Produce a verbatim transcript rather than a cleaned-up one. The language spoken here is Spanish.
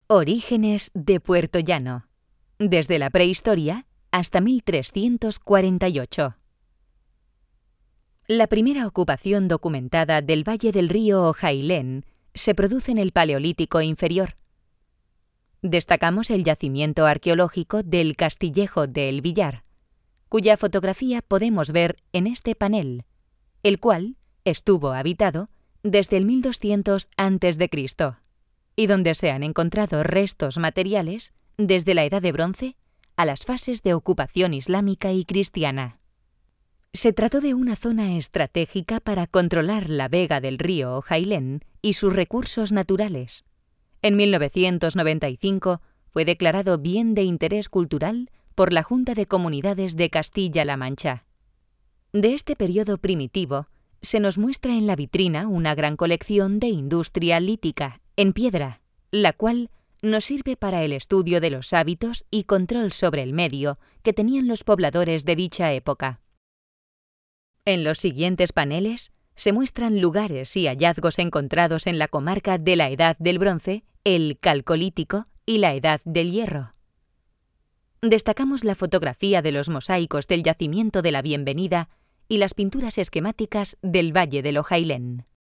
Orígenes de Puerto Llano, desde la prehistoria hasta mil trescientos cuarenta y ocho. La primera ocupación documentada del valle del río Ojailén se produce en el Paleolítico Inferior. Destacamos el yacimiento arqueológico del Castillejo de El Villar, cuya fotografía podemos ver en este panel, el cual estuvo habitado desde el mil doscientos antes de Cristo, y donde se han encontrado restos materiales desde la Edad de Bronce a las fases de ocupación islámica y cristiana. Se trató de una zona estratégica para controlar la vega del río Ojailén y sus recursos naturales. En mil novecientos noventa y cinco fue declarado Bien de Interés Cultural por la Junta de Comunidades de Castilla-La Mancha. De este periodo primitivo se nos muestra en la vitrina una gran colección de industria lítica en piedra, la cual nos sirve para el estudio de los hábitos y control sobre el medio que tenían los pobladores de dicha época. En los siguientes paneles se muestran lugares y hallazgos encontrados en la comarca de la Edad del Bronce, el Calcolítico y la Edad del Hierro. Destacamos la fotografía de los mosaicos del yacimiento de la Bienvenida y las pinturas esquemáticas del Valle del Ojailén.